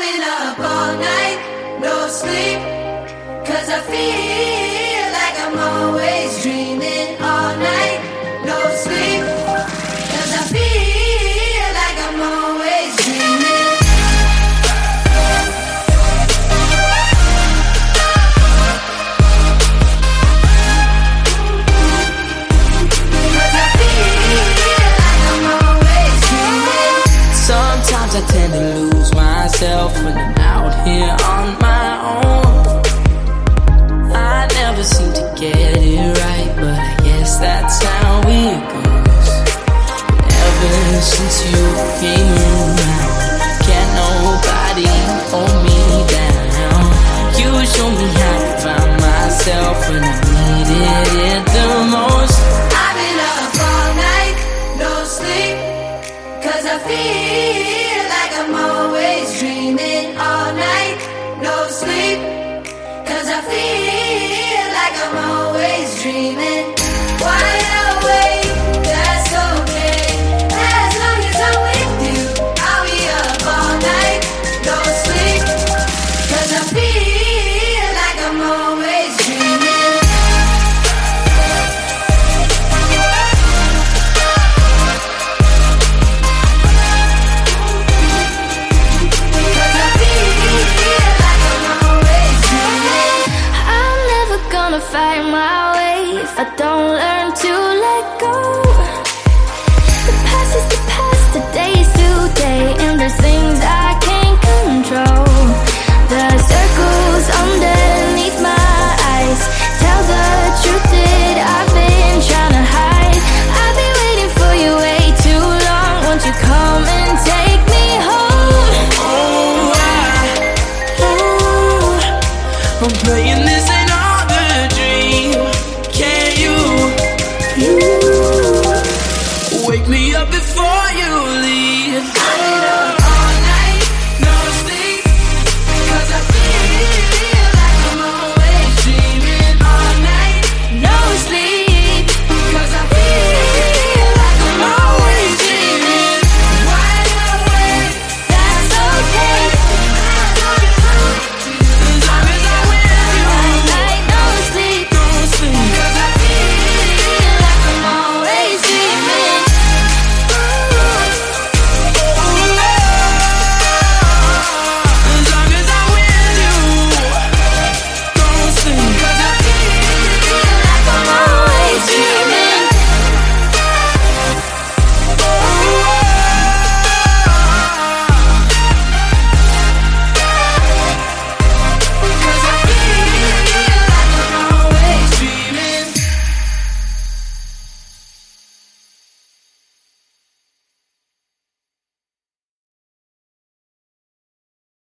been up all night, no sleep, 'cause I feel like I'm always dreaming all night, no sleep, 'cause I feel like I'm always dreaming. Sometimes I tend to lose myself when I'm out here on my own. I never seem to get it right, but I guess that's how it goes. Ever since you came around, can't nobody hold me down. You show me how to find myself when I needed it the most. I've been up all night, no sleep, 'cause I feel like I'm always dreaming all night, no sleep, 'cause I feel like I'm always dreaming. Wide awake, that's okay, as long as I'm with you. I'll be up all night, no sleep, 'cause I feel like I'm always dreaming. Find my way if I don't learn to let go. The past is the past, today is today, and there's things I can't control. The circles underneath my eyes tell the truth that I've been trying to hide. I've been waiting for you way too long. Won't you come and take me home? I'm playing